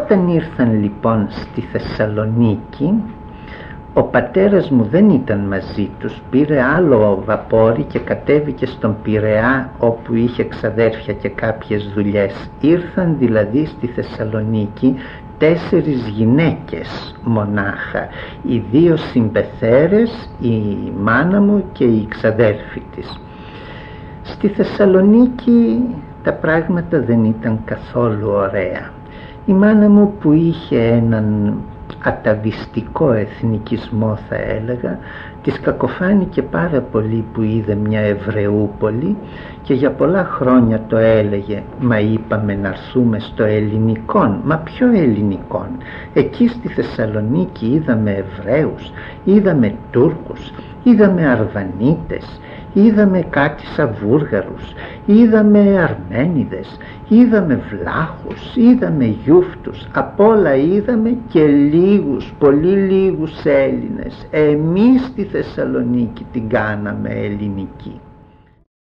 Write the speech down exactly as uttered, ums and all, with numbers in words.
Όταν ήρθαν λοιπόν στη Θεσσαλονίκη, ο πατέρας μου δεν ήταν μαζί τους, πήρε άλλο βαπόρι και κατέβηκε στον Πειραιά, όπου είχε ξαδέρφια και κάποιες δουλειές. Ήρθαν δηλαδή στη Θεσσαλονίκη τέσσερις γυναίκες μονάχα, οι δύο συμπεθέρες, η μάνα μου και η ξαδέρφη της. Στη Θεσσαλονίκη τα πράγματα δεν ήταν καθόλου ωραία. Η μάνα μου, που είχε έναν αταβιστικό εθνικισμό θα έλεγα, της κακοφάνηκε πάρα πολύ που είδε μια Εβραιούπολη και για πολλά χρόνια το έλεγε, μα είπαμε να έρθουμε στο ελληνικόν. Μα ποιο ελληνικόν? Εκεί στη Θεσσαλονίκη είδαμε Εβραίους, είδαμε Τούρκους, είδαμε Αρβανίτες, είδαμε κάτι Σαβούργαρους, είδαμε Αρμένιδες, είδαμε Βλάχους, είδαμε Γιούφτους, απ' όλα είδαμε και λίγους, πολύ λίγους Έλληνες. Εμείς στη Θεσσαλονίκη την κάναμε ελληνική.